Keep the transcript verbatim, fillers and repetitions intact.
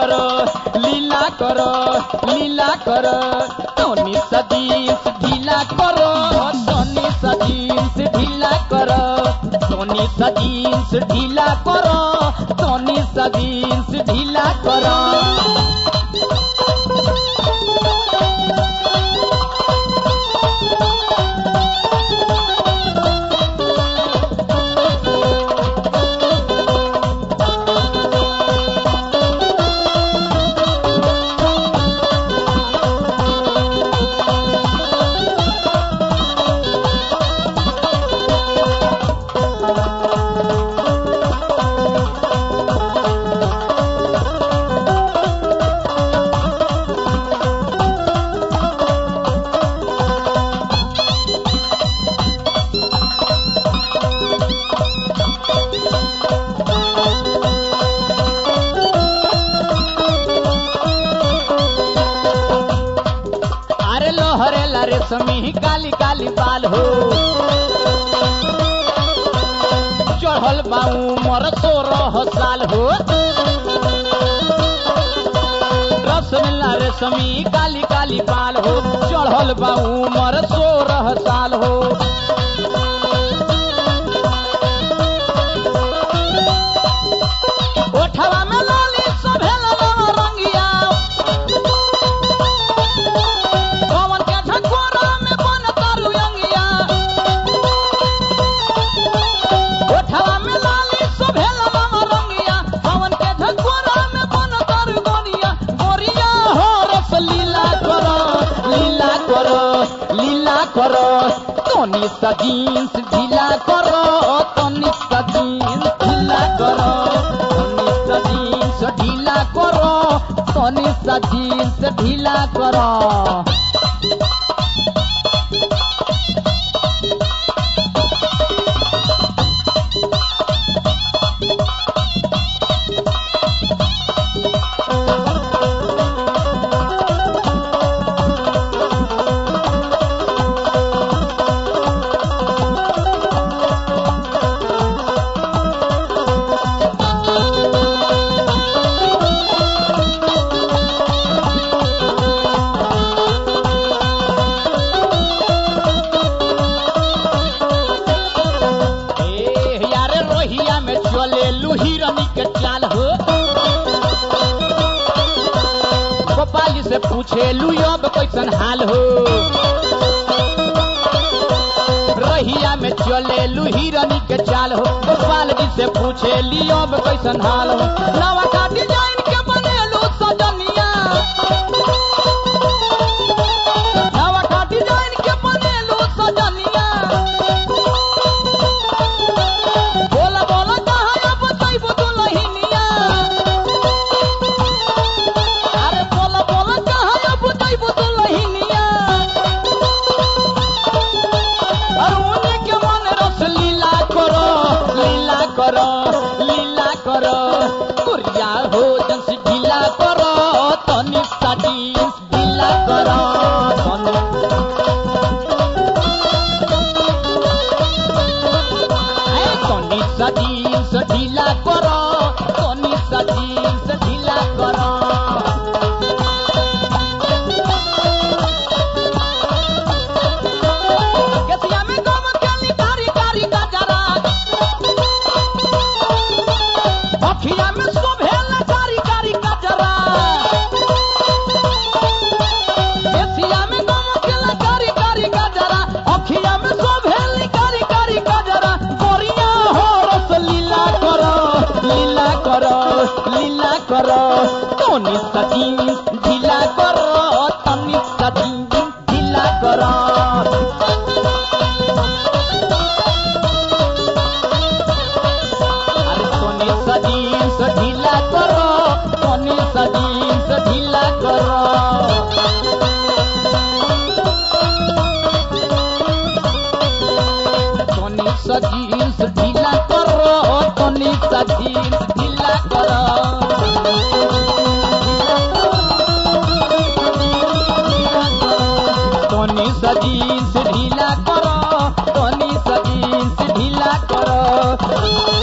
करो लीला करो लीला करो तोनी सा जींस ढीला करो तोनी सा जींस ढीला करो तोनी सा जींस ढीला करो तोनी सा जींस ढीला करो रेशमी काली काली बाल हो चढ़ल बाऊ मर सोलह साल हो रसमिला रेशमी काली काली बाल हो चढ़ल बाऊ मर सोलह साल हो ओठवा में लाली सभेल रंगिया करो तोनी सा जींस ढीला करो तोनी सा जींस ढीला करो तोनी सा जींस ढीला करो तोनी सा जींस ढीला करो से पूछे लुब कैसन हाल हो रहिया में चले लू हिरनी के चाल हो गोपाल जी से पूछे लियोब कैसन हाल हो नवा का डिजाइन के बनेलू सजनिया नवा का डिजाइन के बनेलू सजनिया बोला बोला कहाँ बताइबो दुल्हनिया अरे बोला बोला कहाँ बताइबो दुल्हनिया और उन्हें के मन रस लीला करो लीला करो लीला करो कुरिया हो जंस ढीला करो तनी सा जींस ढीला करो तनी सा जींस ढीला करो तनी सा जींस ढीला करो केसिया में गम केली कारी कारी गजरा अखिया में शोभेला कारी कारी गजरा केसिया में गम केला कारी कारी गजरा अखिया में शोभेली कारी कारी गजरा गोरिया हो रस लीला करो लीला करो लीला करो तनी सा जींस ढीला करो तनी सा जींस ढीला करो जींस ढीला करो तनी सा जींस ढीला करो तनी सा जींस ढीला करो तनी सा जींस ढीला करो तनी सा जींस ढीला करो तनी सा जींस ढीला करो